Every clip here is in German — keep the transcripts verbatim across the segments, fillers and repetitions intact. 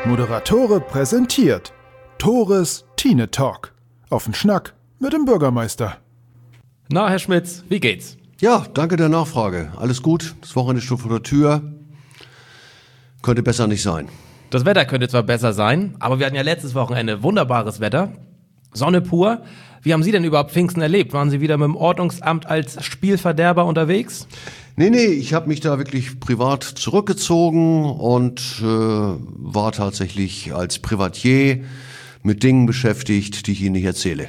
Moderatore präsentiert Tores Tine Talk. Auf den Schnack mit dem Bürgermeister. Na, Herr Schmitz, wie geht's? Ja, danke der Nachfrage. Alles gut, das Wochenende steht vor der Tür. Könnte besser nicht sein. Das Wetter könnte zwar besser sein, aber wir hatten ja letztes Wochenende wunderbares Wetter. Sonne pur. Wie haben Sie denn überhaupt Pfingsten erlebt? Waren Sie wieder mit dem Ordnungsamt als Spielverderber unterwegs? Nee, nee, ich habe mich da wirklich privat zurückgezogen und äh, war tatsächlich als Privatier mit Dingen beschäftigt, die ich Ihnen nicht erzähle.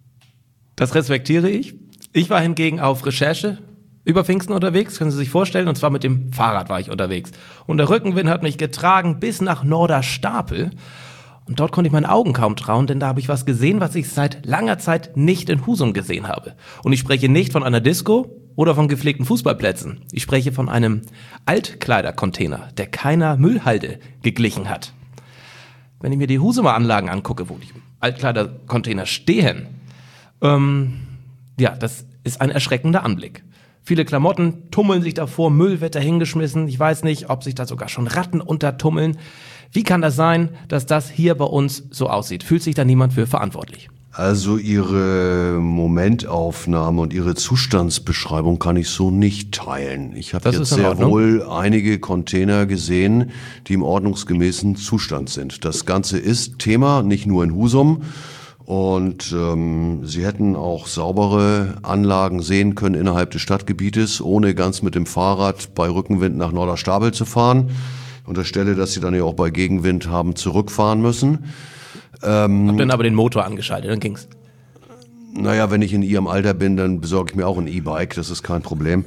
Das respektiere ich. Ich war hingegen auf Recherche über Pfingsten unterwegs, können Sie sich vorstellen, und zwar mit dem Fahrrad war ich unterwegs. Und der Rückenwind hat mich getragen bis nach Norderstapel. Und dort konnte ich meinen Augen kaum trauen, denn da habe ich was gesehen, was ich seit langer Zeit nicht in Husum gesehen habe. Und ich spreche nicht von einer Disco oder von gepflegten Fußballplätzen. Ich spreche von einem Altkleidercontainer, der keiner Müllhalde geglichen hat. Wenn ich mir die Husumer Anlagen angucke, wo die Altkleidercontainer stehen, ähm, ja, das ist ein erschreckender Anblick. Viele Klamotten tummeln sich davor, Müll wird dahingeschmissen. Ich weiß nicht, ob sich da sogar schon Ratten untertummeln. Wie kann das sein, dass das hier bei uns so aussieht? Fühlt sich da niemand für verantwortlich? Also Ihre Momentaufnahme und Ihre Zustandsbeschreibung kann ich so nicht teilen. Ich habe jetzt sehr wohl einige Container gesehen, die im ordnungsgemäßen Zustand sind. Das Ganze ist Thema, nicht nur in Husum. Und ähm, Sie hätten auch saubere Anlagen sehen können innerhalb des Stadtgebietes, ohne ganz mit dem Fahrrad bei Rückenwind nach Norderstapel zu fahren. Ich unterstelle, dass Sie dann ja auch bei Gegenwind haben zurückfahren müssen. Ähm, Hab dann aber den Motor angeschaltet, dann ging's. Naja, wenn ich in Ihrem Alter bin, dann besorge ich mir auch ein E-Bike, das ist kein Problem.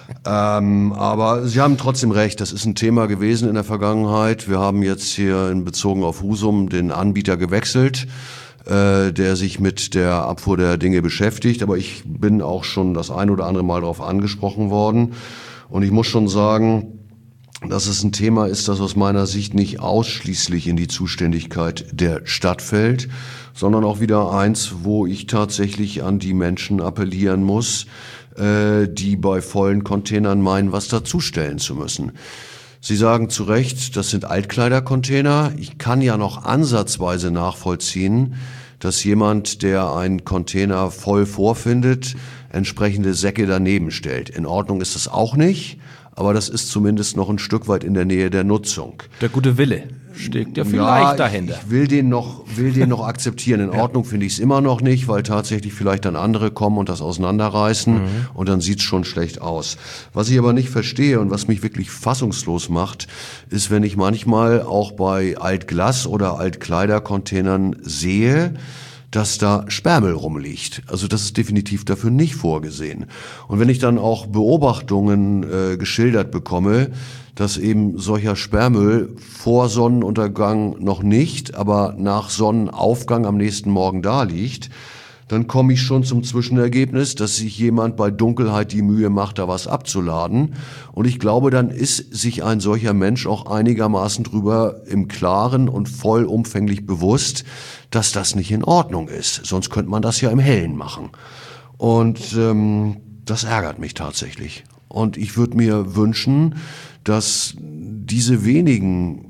ähm, aber Sie haben trotzdem recht, das ist ein Thema gewesen in der Vergangenheit. Wir haben jetzt hier in Bezogen auf Husum den Anbieter gewechselt, äh, der sich mit der Abfuhr der Dinge beschäftigt. Aber ich bin auch schon das ein oder andere Mal darauf angesprochen worden. Und ich muss schon sagen, dass es ein Thema ist, das aus meiner Sicht nicht ausschließlich in die Zuständigkeit der Stadt fällt, sondern auch wieder eins, wo ich tatsächlich an die Menschen appellieren muss, äh, die bei vollen Containern meinen, was dazustellen zu müssen. Sie sagen zu Recht, das sind Altkleidercontainer. Ich kann ja noch ansatzweise nachvollziehen, dass jemand, der einen Container voll vorfindet, entsprechende Säcke daneben stellt. In Ordnung ist das auch nicht. Aber das ist zumindest noch ein Stück weit in der Nähe der Nutzung. Der gute Wille steckt ja vielleicht ja, dahinter. Ich will den noch, will den noch akzeptieren. In Ordnung finde ich es immer noch nicht, weil tatsächlich vielleicht dann andere kommen und das auseinanderreißen mhm. und dann sieht es schon schlecht aus. Was ich aber nicht verstehe und was mich wirklich fassungslos macht, ist, wenn ich manchmal auch bei Altglas- oder Altkleidercontainern sehe, dass da Sperrmüll rumliegt. Also das ist definitiv dafür nicht vorgesehen. Und wenn ich dann auch Beobachtungen äh, geschildert bekomme, dass eben solcher Sperrmüll vor Sonnenuntergang noch nicht, aber nach Sonnenaufgang am nächsten Morgen da liegt, dann komme ich schon zum Zwischenergebnis, dass sich jemand bei Dunkelheit die Mühe macht, da was abzuladen. Und ich glaube, dann ist sich ein solcher Mensch auch einigermaßen drüber im Klaren und vollumfänglich bewusst, dass das nicht in Ordnung ist. Sonst könnte man das ja im Hellen machen. Und ähm, das ärgert mich tatsächlich. Und ich würde mir wünschen, dass diese wenigen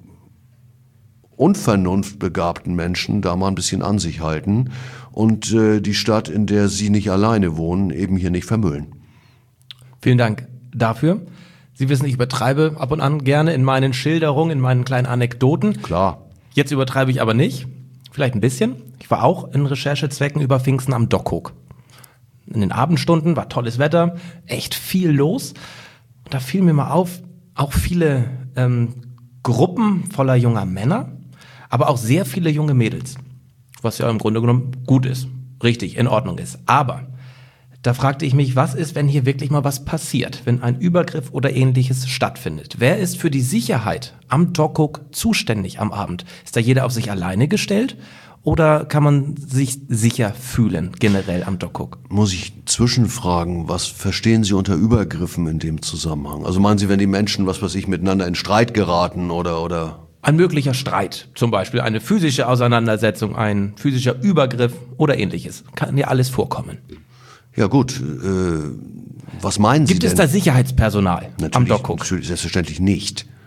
unvernunftbegabten Menschen da mal ein bisschen an sich halten und äh, die Stadt, in der sie nicht alleine wohnen, eben hier nicht vermüllen. Vielen Dank dafür. Sie wissen, ich übertreibe ab und an gerne in meinen Schilderungen, in meinen kleinen Anekdoten. Klar. Jetzt übertreibe ich aber nicht. Vielleicht ein bisschen. Ich war auch in Recherchezwecken über Pfingsten am Dockhook. In den Abendstunden war tolles Wetter, echt viel los. Und da fiel mir mal auf, auch viele ähm, Gruppen voller junger Männer, aber auch sehr viele junge Mädels. Was ja im Grunde genommen gut ist, richtig, in Ordnung ist. Aber da fragte ich mich, was ist, wenn hier wirklich mal was passiert, wenn ein Übergriff oder Ähnliches stattfindet? Wer ist für die Sicherheit am Dockhook zuständig am Abend? Ist da jeder auf sich alleine gestellt oder kann man sich sicher fühlen generell am Dockhook? Muss ich zwischenfragen, was verstehen Sie unter Übergriffen in dem Zusammenhang? Also meinen Sie, wenn die Menschen, was weiß ich, miteinander in Streit geraten oder oder? Ein möglicher Streit, zum Beispiel eine physische Auseinandersetzung, ein physischer Übergriff oder Ähnliches. Kann ja alles vorkommen. Ja gut, äh, was meinen Sie Gibt denn? es da Sicherheitspersonal natürlich, am Dockhook? Natürlich, selbstverständlich nicht.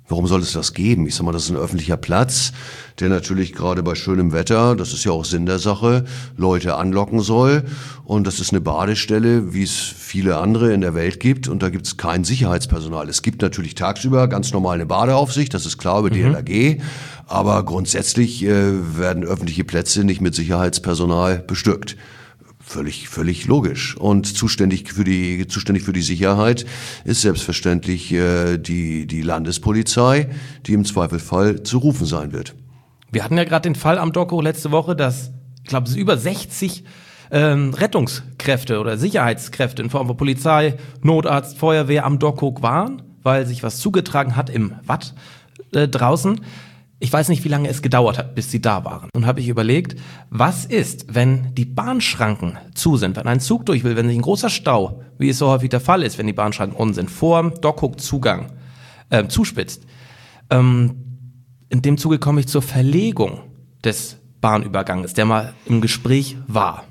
Warum soll es das geben? Ich sag mal, das ist ein öffentlicher Platz, der natürlich gerade bei schönem Wetter, das ist ja auch Sinn der Sache, Leute anlocken soll. Und das ist eine Badestelle, wie es viele andere in der Welt gibt. Und da gibt es kein Sicherheitspersonal. Es gibt natürlich tagsüber ganz normal eine Badeaufsicht, das ist klar über D L R G. Aber grundsätzlich äh, werden öffentliche Plätze nicht mit Sicherheitspersonal bestückt. Völlig, völlig logisch. Und zuständig für die, zuständig für die Sicherheit ist selbstverständlich äh, die, die Landespolizei, die im Zweifelsfall zu rufen sein wird. Wir hatten ja gerade den Fall am Doco letzte Woche, dass, ich glaube, es über sechzig ähm, Rettungskräfte oder Sicherheitskräfte in Form von Polizei, Notarzt, Feuerwehr am Doco waren, weil sich was zugetragen hat im Watt äh, draußen. Ich weiß nicht, wie lange es gedauert hat, bis sie da waren. Und habe ich überlegt, was ist, wenn die Bahnschranken zu sind, wenn ein Zug durch will, wenn sich ein großer Stau, wie es so häufig der Fall ist, wenn die Bahnschranken unten sind, vor dem Dockhook-Zugang äh, zuspitzt. Ähm, in dem Zuge komme ich zur Verlegung des Bahnüberganges, der mal im Gespräch war.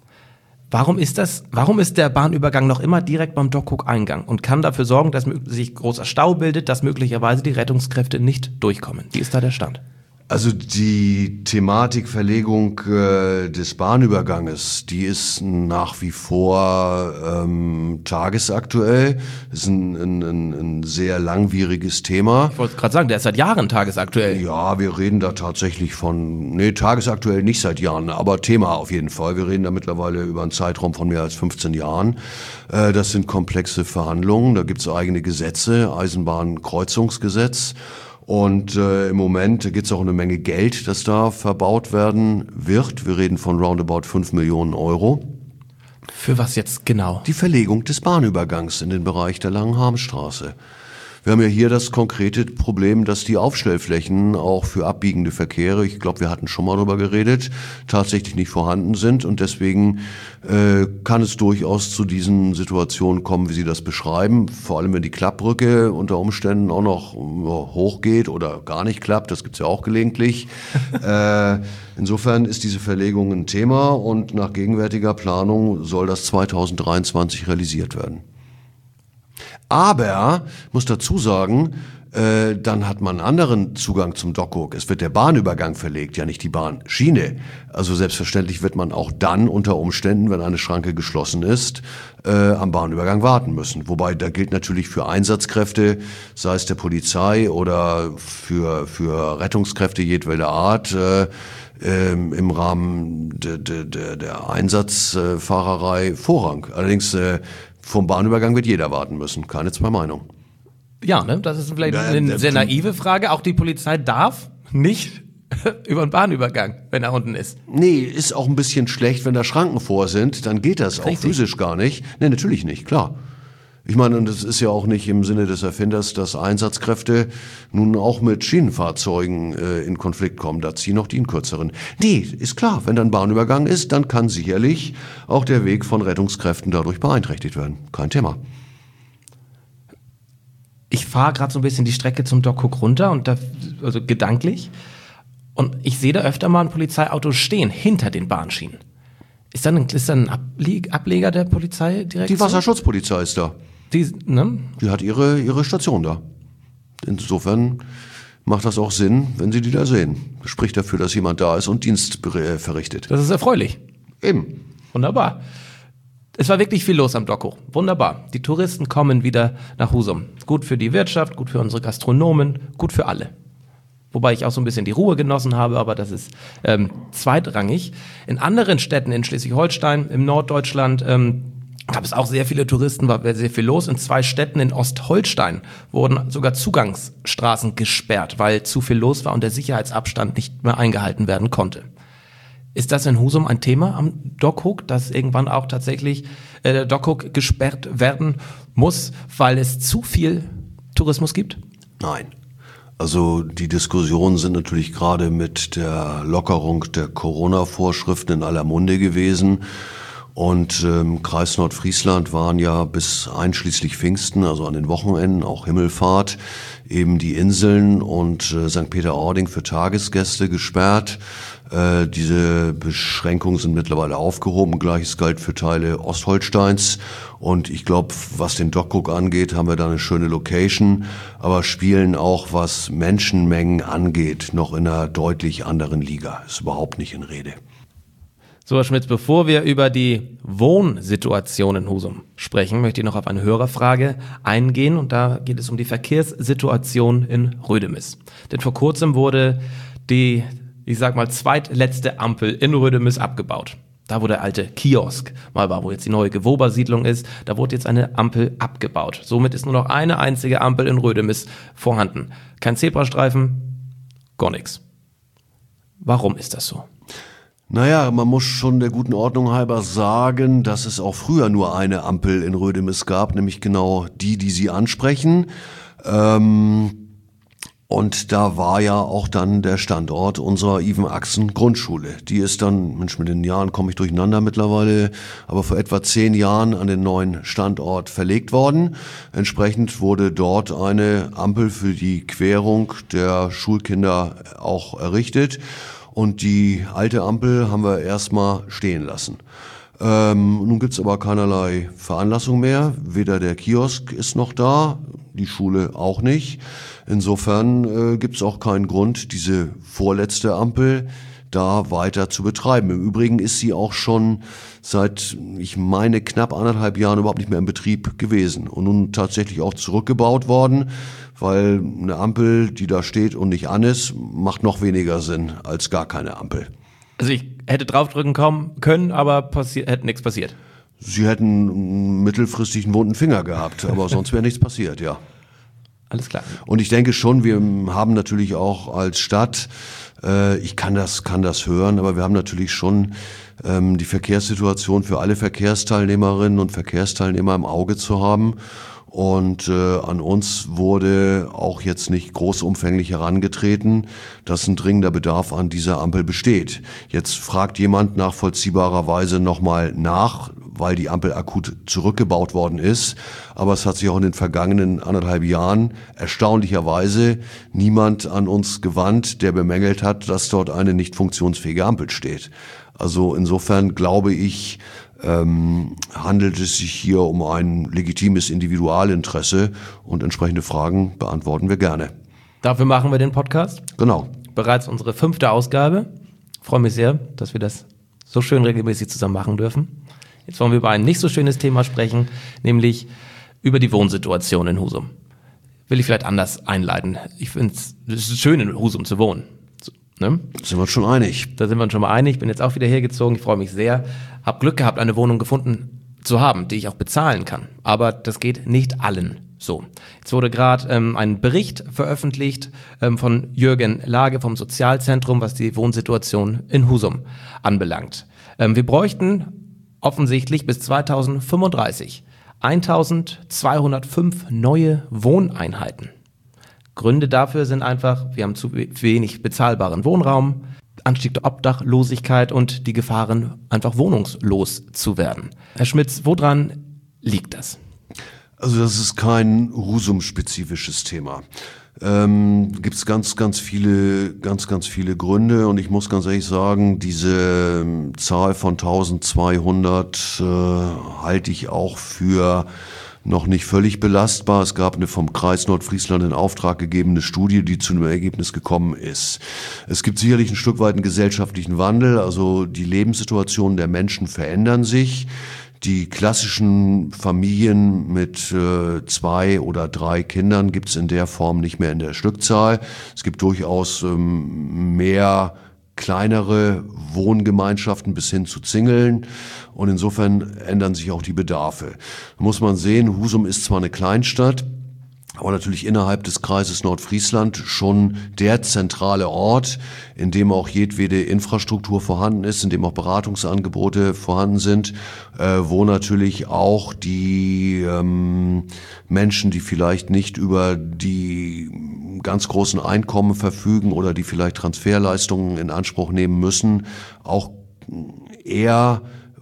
Warum ist das? Warum ist der Bahnübergang noch immer direkt beim Dockhook-Eingang und kann dafür sorgen, dass sich großer Stau bildet, dass möglicherweise die Rettungskräfte nicht durchkommen? Wie ist da der Stand? Also die Thematik Verlegung äh, des Bahnüberganges, die ist nach wie vor ähm, tagesaktuell. Das ist ein, ein, ein, ein sehr langwieriges Thema. Ich wollte gerade sagen, der ist seit Jahren tagesaktuell. Ja, wir reden da tatsächlich von, nee, tagesaktuell nicht seit Jahren, aber Thema auf jeden Fall. Wir reden da mittlerweile über einen Zeitraum von mehr als fünfzehn Jahren. Äh, das sind komplexe Verhandlungen, da gibt es eigene Gesetze, Eisenbahnkreuzungsgesetz. Und äh, im Moment geht es auch eine Menge Geld, das da verbaut werden wird. Wir reden von roundabout fünf Millionen Euro. Für was jetzt genau? Die Verlegung des Bahnübergangs in den Bereich der Langenharmstraße. Wir haben ja hier das konkrete Problem, dass die Aufstellflächen auch für abbiegende Verkehre, ich glaube, wir hatten schon mal darüber geredet, tatsächlich nicht vorhanden sind. Und deswegen äh, kann es durchaus zu diesen Situationen kommen, wie Sie das beschreiben. Vor allem, wenn die Klappbrücke unter Umständen auch noch ja, hochgeht oder gar nicht klappt. Das gibt's ja auch gelegentlich. äh, insofern ist diese Verlegung ein Thema und nach gegenwärtiger Planung soll das zweitausenddreiundzwanzig realisiert werden. Aber, muss dazu sagen, äh, dann hat man einen anderen Zugang zum Dockhook. Es wird der Bahnübergang verlegt, ja nicht die Bahnschiene. Also selbstverständlich wird man auch dann unter Umständen, wenn eine Schranke geschlossen ist, äh, am Bahnübergang warten müssen. Wobei, da gilt natürlich für Einsatzkräfte, sei es der Polizei oder für, für Rettungskräfte jedweder Art, äh, ähm, im Rahmen de, de, de, der Einsatzfahrerei Vorrang. Allerdings äh, vom Bahnübergang wird jeder warten müssen, keine zwei Meinungen. Ja, ne, das ist vielleicht eine sehr naive Frage. Auch die Polizei darf nicht über den Bahnübergang, wenn er unten ist. Nee, ist auch ein bisschen schlecht, wenn da Schranken vor sind, dann geht das Richtig. auch physisch gar nicht. Nee, natürlich nicht, klar. Ich meine, und es ist ja auch nicht im Sinne des Erfinders, dass Einsatzkräfte nun auch mit Schienenfahrzeugen äh, in Konflikt kommen. Da ziehen auch die einen kürzeren. Nee, ist klar, wenn da ein Bahnübergang ist, dann kann sicherlich auch der Weg von Rettungskräften dadurch beeinträchtigt werden. Kein Thema. Ich fahre gerade so ein bisschen die Strecke zum Dockhook runter, und da, also gedanklich, und ich sehe da öfter mal ein Polizeiauto stehen, hinter den Bahnschienen. Ist dann ein, ist dann ein Ableg- Ableger der Polizei direkt? Die Wasserschutzpolizei ist da. Die, ne? Die hat ihre, ihre Station da. Insofern macht das auch Sinn, wenn Sie die da sehen. Spricht dafür, dass jemand da ist und Dienst äh, verrichtet. Das ist erfreulich. Eben. Wunderbar. Es war wirklich viel los am Dockhook. Wunderbar. Die Touristen kommen wieder nach Husum. Gut für die Wirtschaft, gut für unsere Gastronomen, gut für alle. Wobei ich auch so ein bisschen die Ruhe genossen habe, aber das ist ähm, zweitrangig. In anderen Städten in Schleswig-Holstein, im Norddeutschland, ähm, gab es auch sehr viele Touristen, war sehr viel los. In zwei Städten in Ostholstein wurden sogar Zugangsstraßen gesperrt, weil zu viel los war und der Sicherheitsabstand nicht mehr eingehalten werden konnte. Ist das in Husum ein Thema am Dockhook, dass irgendwann auch tatsächlich äh, der Dockhook gesperrt werden muss, weil es zu viel Tourismus gibt? Nein. Also die Diskussionen sind natürlich gerade mit der Lockerung der Corona-Vorschriften in aller Munde gewesen. Und ähm, Kreis Nordfriesland waren ja bis einschließlich Pfingsten, also an den Wochenenden, auch Himmelfahrt, eben die Inseln und äh, Sankt Peter-Ording für Tagesgäste gesperrt. Äh, diese Beschränkungen sind mittlerweile aufgehoben. Gleiches galt für Teile Ostholsteins. Und ich glaube, was den Dockguck angeht, haben wir da eine schöne Location, aber spielen auch, was Menschenmengen angeht, noch in einer deutlich anderen Liga. Ist überhaupt nicht in Rede. So, Herr Schmitz, bevor wir über die Wohnsituation in Husum sprechen, möchte ich noch auf eine Hörerfrage eingehen. Und da geht es um die Verkehrssituation in Rödemis. Denn vor kurzem wurde die, ich sag mal, zweitletzte Ampel in Rödemis abgebaut. Da, wo der alte Kiosk mal war, wo jetzt die neue Gewober-Siedlung ist, da wurde jetzt eine Ampel abgebaut. Somit ist nur noch eine einzige Ampel in Rödemis vorhanden. Kein Zebrastreifen, gar nichts. Warum ist das so? Naja, man muss schon der guten Ordnung halber sagen, dass es auch früher nur eine Ampel in Rödemis gab, nämlich genau die, die Sie ansprechen. Ähm, und da war ja auch dann der Standort unserer Iven-Axen-Grundschule. Die ist dann, Mensch, mit den Jahren komme ich durcheinander mittlerweile, aber vor etwa zehn Jahren an den neuen Standort verlegt worden. Entsprechend wurde dort eine Ampel für die Querung der Schulkinder auch errichtet. Und die alte Ampel haben wir erstmal stehen lassen. Ähm, nun gibt's aber keinerlei Veranlassung mehr. Weder der Kiosk ist noch da, die Schule auch nicht. Insofern äh, gibt's auch keinen Grund, diese vorletzte Ampel da weiter zu betreiben. Im Übrigen ist sie auch schon seit, ich meine, knapp anderthalb Jahren überhaupt nicht mehr in Betrieb gewesen und nun tatsächlich auch zurückgebaut worden, weil eine Ampel, die da steht und nicht an ist, macht noch weniger Sinn als gar keine Ampel. Also ich hätte draufdrücken kommen können, aber passi- hätte nichts passiert. Sie hätten mittelfristig einen wunden Finger gehabt, aber sonst wäre nichts passiert, ja. Alles klar. Und ich denke schon, wir haben natürlich auch als Stadt, äh, ich kann das, kann das hören, aber wir haben natürlich schon ähm, die Verkehrssituation für alle Verkehrsteilnehmerinnen und Verkehrsteilnehmer im Auge zu haben. Und äh, an uns wurde auch jetzt nicht großumfänglich herangetreten, dass ein dringender Bedarf an dieser Ampel besteht. Jetzt fragt jemand nachvollziehbarerweise nochmal nach, weil die Ampel akut zurückgebaut worden ist. Aber es hat sich auch in den vergangenen anderthalb Jahren erstaunlicherweise niemand an uns gewandt, der bemängelt hat, dass dort eine nicht funktionsfähige Ampel steht. Also insofern glaube ich, ähm, handelt es sich hier um ein legitimes Individualinteresse und entsprechende Fragen beantworten wir gerne. Dafür machen wir den Podcast. Genau. Bereits unsere fünfte Ausgabe. Ich freue mich sehr, dass wir das so schön regelmäßig zusammen machen dürfen. Jetzt wollen wir über ein nicht so schönes Thema sprechen, nämlich über die Wohnsituation in Husum. Will ich vielleicht anders einleiten. Ich finde es ist schön, in Husum zu wohnen. So, ne? Sind wir uns schon einig? Da sind wir uns schon mal einig. Ich bin jetzt auch wieder hergezogen. Ich freue mich sehr. Hab Glück gehabt, eine Wohnung gefunden zu haben, die ich auch bezahlen kann. Aber das geht nicht allen so. Jetzt wurde gerade ähm, ein Bericht veröffentlicht ähm, von Jürgen Lage vom Sozialzentrum, was die Wohnsituation in Husum anbelangt. Ähm, wir bräuchten offensichtlich bis zweitausendfünfunddreißig eintausendzweihundertfünf neue Wohneinheiten. Gründe dafür sind einfach, wir haben zu wenig bezahlbaren Wohnraum, Anstieg der Obdachlosigkeit und die Gefahren, einfach wohnungslos zu werden. Herr Schmitz, woran liegt das? Also das ist kein Husum-spezifisches Thema. Ähm, gibt es ganz, ganz viele, ganz, ganz viele Gründe und ich muss ganz ehrlich sagen, diese ähm, Zahl von eintausendzweihundert äh, halte ich auch für noch nicht völlig belastbar. Es gab eine vom Kreis Nordfriesland in Auftrag gegebene Studie, die zu einem Ergebnis gekommen ist. Es gibt sicherlich ein Stück weit einen gesellschaftlichen Wandel, also die Lebenssituationen der Menschen verändern sich. Die klassischen Familien mit äh, zwei oder drei Kindern gibt es in der Form nicht mehr in der Stückzahl. Es gibt durchaus ähm, mehr kleinere Wohngemeinschaften bis hin zu Zingeln und insofern ändern sich auch die Bedarfe. Da muss man sehen, Husum ist zwar eine Kleinstadt, aber natürlich innerhalb des Kreises Nordfriesland schon der zentrale Ort, in dem auch jedwede Infrastruktur vorhanden ist, in dem auch Beratungsangebote vorhanden sind, äh, wo natürlich auch die ähm, Menschen, die vielleicht nicht über die ganz großen Einkommen verfügen oder die vielleicht Transferleistungen in Anspruch nehmen müssen, auch eher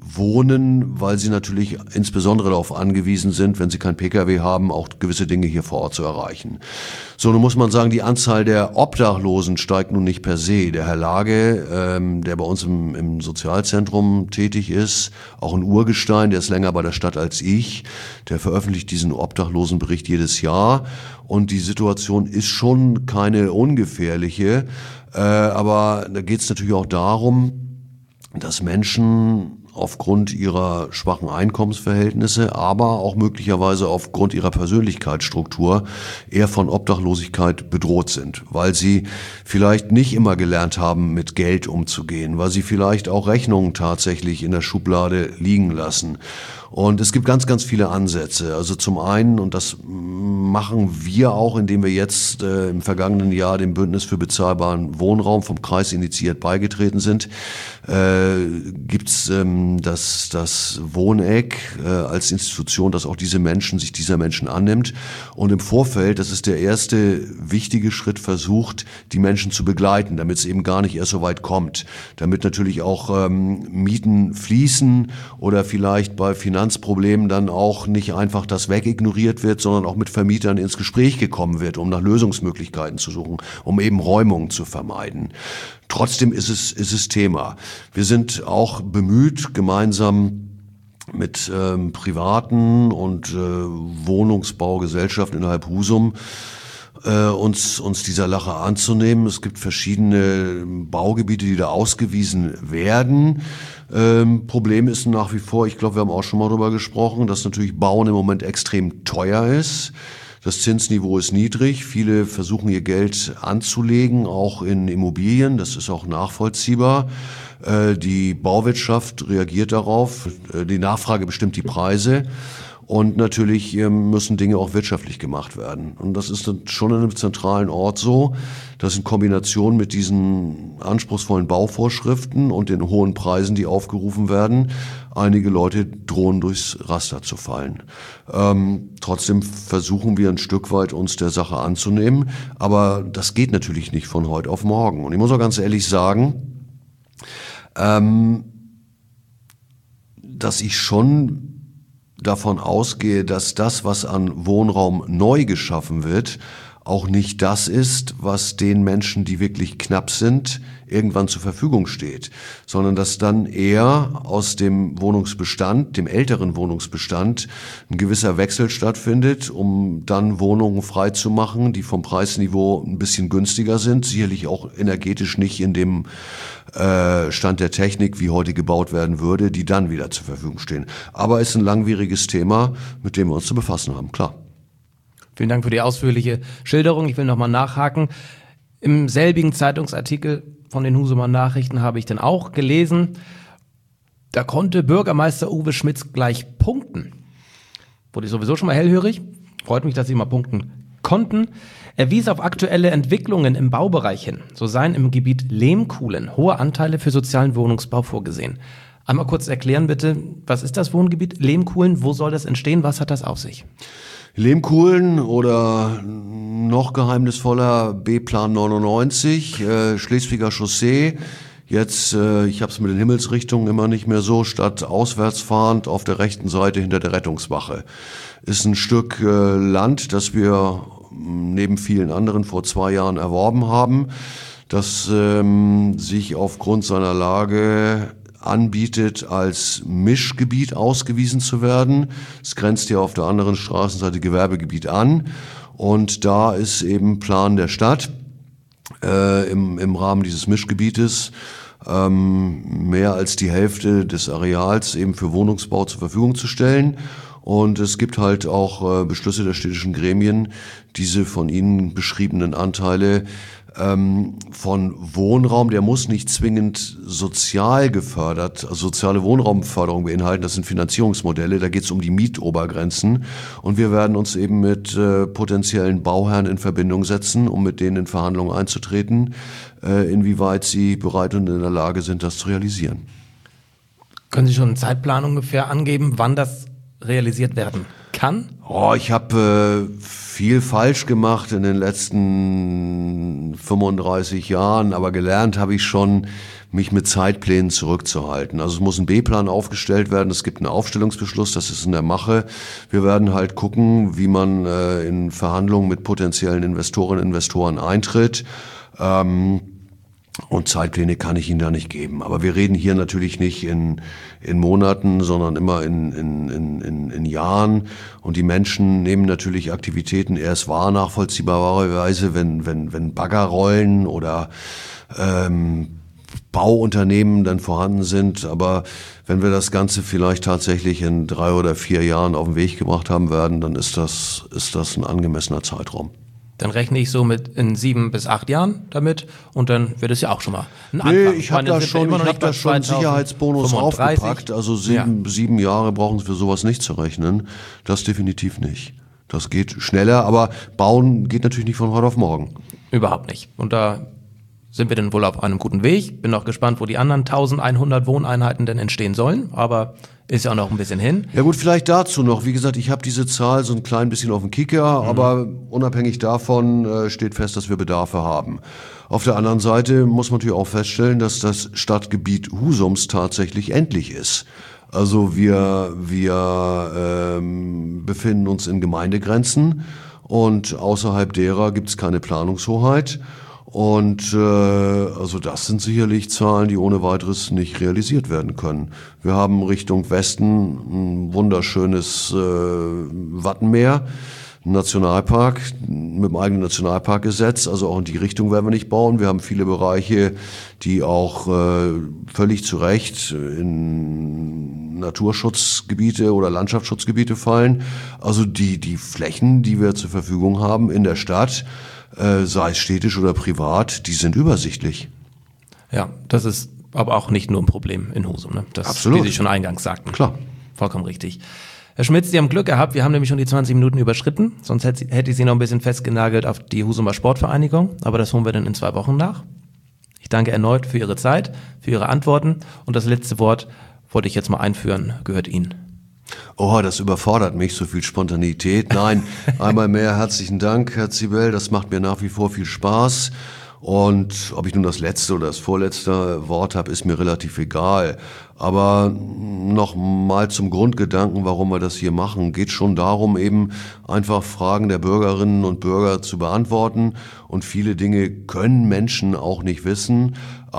wohnen, weil sie natürlich insbesondere darauf angewiesen sind, wenn sie kein Pkw haben, auch gewisse Dinge hier vor Ort zu erreichen. So, nun muss man sagen, die Anzahl der Obdachlosen steigt nun nicht per se. Der Herr Lage, ähm, der bei uns im, im Sozialzentrum tätig ist, auch ein Urgestein, der ist länger bei der Stadt als ich, der veröffentlicht diesen Obdachlosenbericht jedes Jahr. Und die Situation ist schon keine ungefährliche, äh, aber da geht es natürlich auch darum, dass Menschen aufgrund ihrer schwachen Einkommensverhältnisse, aber auch möglicherweise aufgrund ihrer Persönlichkeitsstruktur eher von Obdachlosigkeit bedroht sind, weil sie vielleicht nicht immer gelernt haben, mit Geld umzugehen, weil sie vielleicht auch Rechnungen tatsächlich in der Schublade liegen lassen. Und es gibt ganz, ganz viele Ansätze. Also zum einen, und das machen wir auch, indem wir jetzt äh, im vergangenen Jahr dem Bündnis für bezahlbaren Wohnraum vom Kreis initiiert beigetreten sind, äh, gibt's ähm, das, das Wohneck äh, als Institution, dass auch diese Menschen, sich dieser Menschen annimmt. Und im Vorfeld, das ist der erste wichtige Schritt, versucht, die Menschen zu begleiten, damit es eben gar nicht erst so weit kommt. Damit natürlich auch ähm, Mieten fließen oder vielleicht bei Finanz Finanzproblemen dann auch nicht einfach das wegignoriert wird, sondern auch mit Vermietern ins Gespräch gekommen wird, um nach Lösungsmöglichkeiten zu suchen, um eben Räumungen zu vermeiden. Trotzdem ist es, ist es Thema. Wir sind auch bemüht, gemeinsam mit ähm, privaten und äh, Wohnungsbaugesellschaften innerhalb Husum Äh, uns uns dieser Lache anzunehmen. Es gibt verschiedene Baugebiete, die da ausgewiesen werden. Ähm, Problem ist nach wie vor, ich glaube, wir haben auch schon mal darüber gesprochen, dass natürlich Bauen im Moment extrem teuer ist. Das Zinsniveau ist niedrig. Viele versuchen ihr Geld anzulegen, auch in Immobilien. Das ist auch nachvollziehbar. Äh, die Bauwirtschaft reagiert darauf. Äh, die Nachfrage bestimmt die Preise. Und natürlich müssen Dinge auch wirtschaftlich gemacht werden. Und das ist dann schon in einem zentralen Ort so, dass in Kombination mit diesen anspruchsvollen Bauvorschriften und den hohen Preisen, die aufgerufen werden, einige Leute drohen durchs Raster zu fallen. Ähm, trotzdem versuchen wir ein Stück weit uns der Sache anzunehmen. Aber das geht natürlich nicht von heute auf morgen. Und ich muss auch ganz ehrlich sagen, ähm, dass ich schon davon ausgehe, dass das, was an Wohnraum neu geschaffen wird, auch nicht das ist, was den Menschen, die wirklich knapp sind, irgendwann zur Verfügung steht, sondern dass dann eher aus dem Wohnungsbestand, dem älteren Wohnungsbestand, ein gewisser Wechsel stattfindet, um dann Wohnungen freizumachen, die vom Preisniveau ein bisschen günstiger sind, sicherlich auch energetisch nicht in dem äh, Stand der Technik, wie heute gebaut werden würde, die dann wieder zur Verfügung stehen. Aber es ist ein langwieriges Thema, mit dem wir uns zu befassen haben, klar. Vielen Dank für die ausführliche Schilderung. Ich will nochmal nachhaken. Im selbigen Zeitungsartikel von den Husumer Nachrichten habe ich dann auch gelesen, da konnte Bürgermeister Uwe Schmitz gleich punkten. Wurde ich sowieso schon mal hellhörig. Freut mich, dass Sie mal punkten konnten. Er wies auf aktuelle Entwicklungen im Baubereich hin. So seien im Gebiet Lehmkuhlen hohe Anteile für sozialen Wohnungsbau vorgesehen. Einmal kurz erklären bitte, was ist das Wohngebiet Lehmkuhlen? Wo soll das entstehen? Was hat das auf sich? Lehmkuhlen oder noch geheimnisvoller B-Plan neunundneunzig, äh, Schleswiger Chaussee. Jetzt, äh, ich habe es mit den Himmelsrichtungen immer nicht mehr so, statt auswärts fahrend auf der rechten Seite hinter der Rettungswache. Ist ein Stück äh, Land, das wir neben vielen anderen vor zwei Jahren erworben haben, das ähm, sich aufgrund seiner Lage anbietet, als Mischgebiet ausgewiesen zu werden. Es grenzt ja auf der anderen Straßenseite Gewerbegebiet an. Und da ist eben Plan der Stadt, äh, im, im Rahmen dieses Mischgebietes ähm, mehr als die Hälfte des Areals eben für Wohnungsbau zur Verfügung zu stellen. Und es gibt halt auch äh, Beschlüsse der städtischen Gremien, diese von Ihnen beschriebenen Anteile ähm, von Wohnraum, der muss nicht zwingend sozial gefördert, also soziale Wohnraumförderung beinhalten, das sind Finanzierungsmodelle, da geht es um die Mietobergrenzen. Und wir werden uns eben mit äh, potenziellen Bauherren in Verbindung setzen, um mit denen in Verhandlungen einzutreten, äh, inwieweit sie bereit und in der Lage sind, das zu realisieren. Können Sie schon einen Zeitplan ungefähr angeben, wann das realisiert werden kann? Oh, ich habe äh, viel falsch gemacht in den letzten fünfunddreißig Jahren, aber gelernt habe ich schon, mich mit Zeitplänen zurückzuhalten. Also es muss ein B-Plan aufgestellt werden, es gibt einen Aufstellungsbeschluss, das ist in der Mache. Wir werden halt gucken, wie man äh, in Verhandlungen mit potenziellen Investorinnen und Investoren eintritt. Ähm, Und Zeitpläne kann ich Ihnen da nicht geben. Aber wir reden hier natürlich nicht in, in Monaten, sondern immer in, in, in, in Jahren. Und die Menschen nehmen natürlich Aktivitäten erst wahr, nachvollziehbarerweise, wenn, wenn, wenn Bagger rollen oder ähm, Bauunternehmen dann vorhanden sind. Aber wenn wir das Ganze vielleicht tatsächlich in drei oder vier Jahren auf den Weg gebracht haben werden, dann ist das, ist das ein angemessener Zeitraum. Dann rechne ich so mit in sieben bis acht Jahren damit und dann wird es ja auch schon mal ein Anfang. Nee, ich habe da schon, ich hab da schon einen Sicherheitsbonus aufgepackt. Also sieben, ja. sieben Jahre brauchen Sie für sowas nicht zu rechnen. Das definitiv nicht. Das geht schneller, aber bauen geht natürlich nicht von heute auf morgen. Überhaupt nicht. Und da sind wir denn wohl auf einem guten Weg. Bin auch gespannt, wo die anderen eintausendeinhundert Wohneinheiten denn entstehen sollen. Aber ist ja auch noch ein bisschen hin. Ja gut, vielleicht dazu noch. Wie gesagt, ich habe diese Zahl so ein klein bisschen auf dem Kicker, mhm. aber unabhängig davon äh, steht fest, dass wir Bedarfe haben. Auf der anderen Seite muss man natürlich auch feststellen, dass das Stadtgebiet Husums tatsächlich endlich ist. Also wir, wir ähm, befinden uns in Gemeindegrenzen und außerhalb derer gibt es keine Planungshoheit. Und äh, also das sind sicherlich Zahlen, die ohne weiteres nicht realisiert werden können. Wir haben Richtung Westen ein wunderschönes äh, Wattenmeer, ein Nationalpark mit dem eigenen Nationalparkgesetz. Also auch in die Richtung werden wir nicht bauen. Wir haben viele Bereiche, die auch äh, völlig zu Recht in Naturschutzgebiete oder Landschaftsschutzgebiete fallen. Also die, die Flächen, die wir zur Verfügung haben in der Stadt, Äh, sei es städtisch oder privat, die sind übersichtlich. Ja, das ist aber auch nicht nur ein Problem in Husum, ne? Das, Absolut. Wie Sie schon eingangs sagten. Klar. Vollkommen richtig. Herr Schmitz, Sie haben Glück gehabt, wir haben nämlich schon die zwanzig Minuten überschritten, sonst hätte, hätte ich Sie noch ein bisschen festgenagelt auf die Husumer Sportvereinigung, aber das holen wir dann in zwei Wochen nach. Ich danke erneut für Ihre Zeit, für Ihre Antworten und das letzte Wort wollte ich jetzt mal einführen, gehört Ihnen. Oh, das überfordert mich, so viel Spontanität. Nein, einmal mehr herzlichen Dank, Herr Zibel. Das macht mir nach wie vor viel Spaß. Und ob ich nun das letzte oder das vorletzte Wort habe, ist mir relativ egal. Aber noch mal zum Grundgedanken, warum wir das hier machen, geht schon darum, eben einfach Fragen der Bürgerinnen und Bürger zu beantworten. Und viele Dinge können Menschen auch nicht wissen,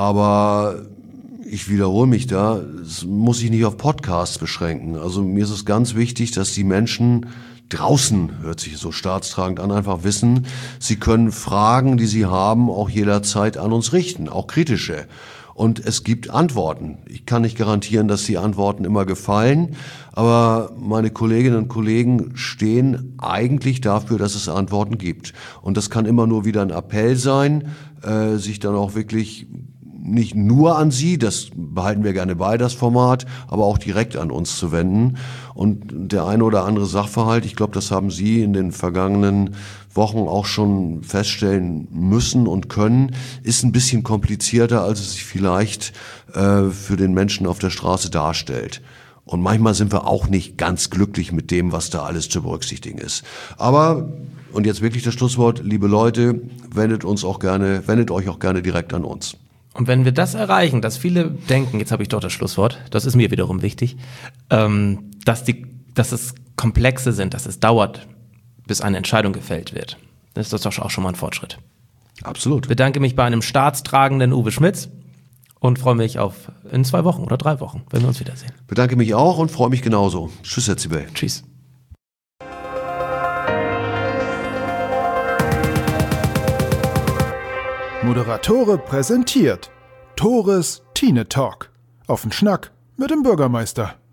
aber ich wiederhole mich da, es muss sich nicht auf Podcasts beschränken. Also mir ist es ganz wichtig, dass die Menschen draußen, hört sich so staatstragend an, einfach wissen, sie können Fragen, die sie haben, auch jederzeit an uns richten, auch kritische. Und es gibt Antworten. Ich kann nicht garantieren, dass die Antworten immer gefallen, aber meine Kolleginnen und Kollegen stehen eigentlich dafür, dass es Antworten gibt. Und das kann immer nur wieder ein Appell sein, äh, sich dann auch wirklich nicht nur an Sie, das behalten wir gerne bei, das Format, aber auch direkt an uns zu wenden. Und der eine oder andere Sachverhalt, ich glaube, das haben Sie in den vergangenen Wochen auch schon feststellen müssen und können, ist ein bisschen komplizierter, als es sich vielleicht äh, für den Menschen auf der Straße darstellt. Und manchmal sind wir auch nicht ganz glücklich mit dem, was da alles zu berücksichtigen ist. Aber, und jetzt wirklich das Schlusswort, liebe Leute, wendet uns auch gerne, wendet euch auch gerne direkt an uns. Und wenn wir das erreichen, dass viele denken, jetzt habe ich doch das Schlusswort, das ist mir wiederum wichtig, ähm, dass die, dass es Komplexe sind, dass es dauert, bis eine Entscheidung gefällt wird, dann ist das doch auch schon mal ein Fortschritt. Absolut. Ich bedanke mich bei einem staatstragenden Uwe Schmitz und freue mich auf in zwei Wochen oder drei Wochen, wenn wir uns wiedersehen. Bedanke mich auch und freue mich genauso. Tschüss, Herr Zibel. Tschüss. Moderatore präsentiert Tores Tine Talk. Auf den Schnack mit dem Bürgermeister.